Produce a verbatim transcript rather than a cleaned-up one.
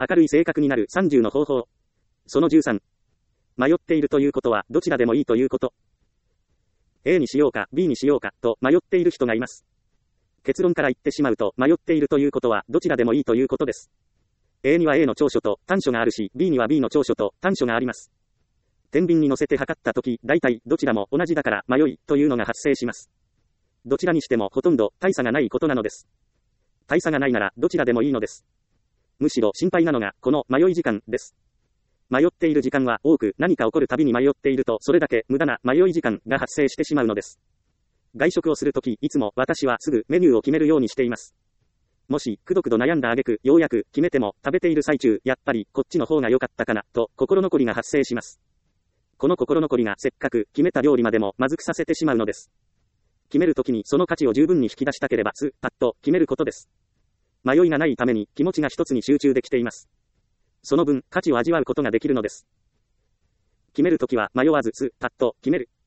明るい性格になるさんじゅうの方法。そのじゅうさん。迷っているということはどちらでもいいということ。A にしようか B にしようかと迷っている人がいます。結論から言ってしまうと迷っているということはどちらでもいいということです。A には A の長所と短所があるし B には B の長所と短所があります。天秤に乗せて測ったとき、大体どちらも同じだから迷いというのが発生します。どちらにしてもほとんど大差がないことなのです。大差がないならどちらでもいいのです。むしろ心配なのがこの迷い時間です。迷っている時間は多く何か起こるたびに迷っているとそれだけ無駄な迷い時間が発生してしまうのです。外食をするときいつも私はすぐメニューを決めるようにしています。もしくどくど悩んだ挙句ようやく決めても食べている最中やっぱりこっちの方が良かったかなと心残りが発生します。この心残りがせっかく決めた料理までもまずくさせてしまうのです。決めるときにその価値を十分に引き出したければスパッと決めることです。迷いがないために気持ちが一つに集中できています。その分価値を味わうことができるのです。決めるときは迷わずスパッと決める。